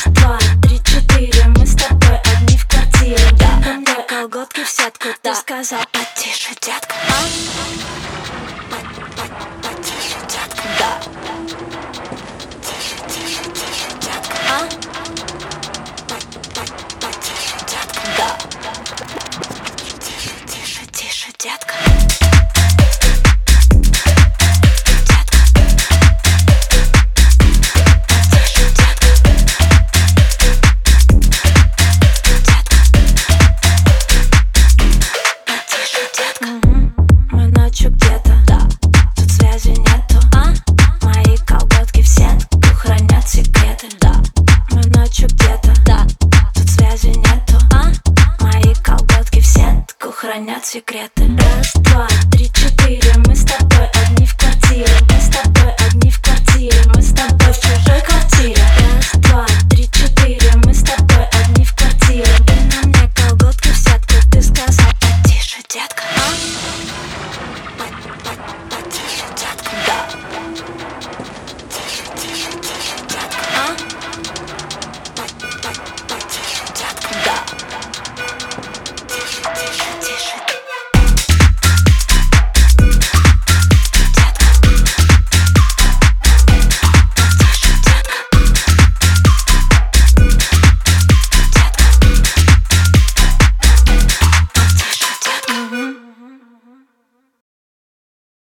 Раз, два, три, четыре, мы с тобой одни в квартире. Да, ко мне колготки в сетку, ты сказал потише, детка. Потише, детка. Да. Тише, тише, тише, детка. Потише, детка. Да. Тише, тише, тише, детка. Мы ночью где-то, да. Тут связи нету, мои колготки в сетку хранят секреты, да. Мы ночью где-то, да. Тут связи нету, мои колготки в сетку хранят секреты. Раз, два,